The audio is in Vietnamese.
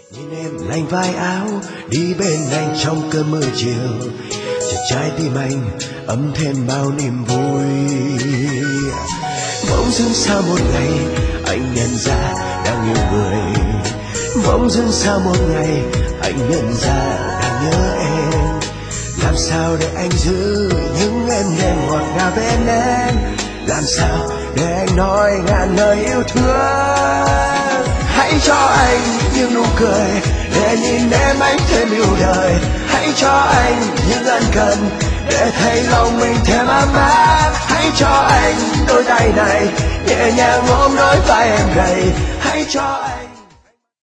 Nhìn em lành vai áo đi bên anh trong cơn mưa chiều, chợt trái tim anh ấm thêm bao niềm vui. Bỗng dưng sau một ngày anh nhận ra đang yêu người, bỗng dưng sau một ngày anh nhận ra đang nhớ em. Làm sao để anh giữ những em đêm ngọt ngào bên em, làm sao để anh nói ngàn lời yêu thương. Hãy cho anh những nụ cười để nhìn em anh thêm yêu đời, hãy cho anh những ân cần để thấy lòng mình thêm ấm áp. Hãy cho anh đôi tay này nhẹ nhàng ôm đôi vai em gầy, hãy cho anh